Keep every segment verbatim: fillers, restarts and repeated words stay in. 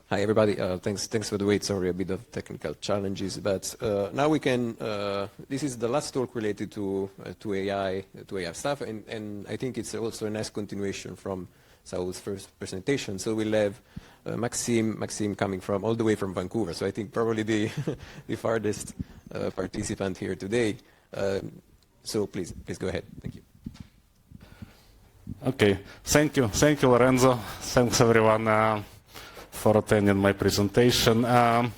Hi everybody. Uh, thanks, thanks for the wait. Sorry, a bit of technical challenges, but uh, now we can. Uh, this is the last talk related to uh, to A I, to A I stuff, and and I think it's also a nice continuation from Saul's first presentation. So we'll have uh, Maxime, Maxime coming from all the way from Vancouver. So I think probably the the farthest uh, participant here today. Um, so please, please go ahead. Thank you. Okay. Thank you. Thank you, Lorenzo. Thanks everyone. Uh, for attending my presentation. Um,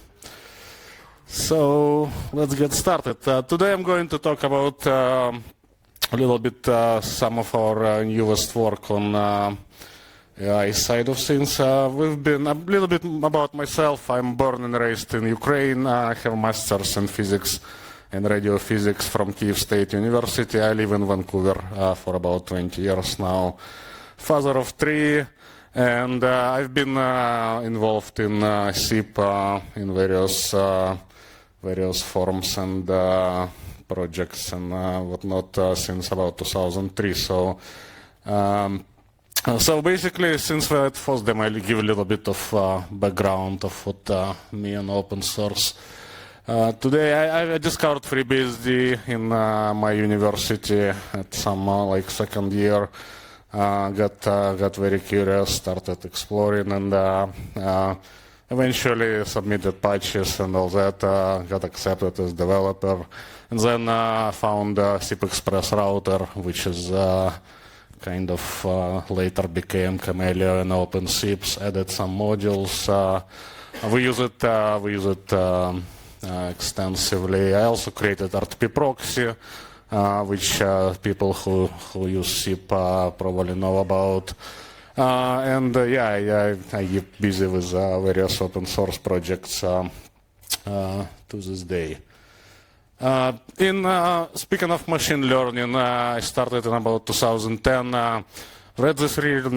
so let's get started. Uh, today I'm going to talk about uh, a little bit uh, some of our uh, newest work on uh, A I side of things. Uh, we've been a little bit about myself. I'm born and raised in Ukraine. I have a master's in physics and radio physics from Kyiv State University. I live in Vancouver uh, for about twenty years now. Father of three. And uh, I've been uh, involved in uh, S I P uh, in various uh, various forms and uh, projects and uh, whatnot uh, since about two thousand three. So, um, so basically, since that first them, I'll give a little bit of uh, background of what uh, me and open source. Uh, today, I, I discovered FreeBSD in uh, my university at some uh, like second year. Uh, got uh, got very curious, started exploring, and uh, uh, eventually submitted patches and all that. Uh, got accepted as developer, and then uh, found uh, S I P Express router, which is uh, kind of uh, later became Camellia and OpenShips. Added some modules. Uh, we use it. Uh, we use it um, uh, extensively. I also created R T P proxy. Uh, which uh, people who, who use S I P uh, probably know about. Uh, and uh, yeah, I, I get busy with uh, various open source projects um, uh, to this day. Uh, in uh, speaking of machine learning, uh, I started in about two thousand ten. Uh, read this really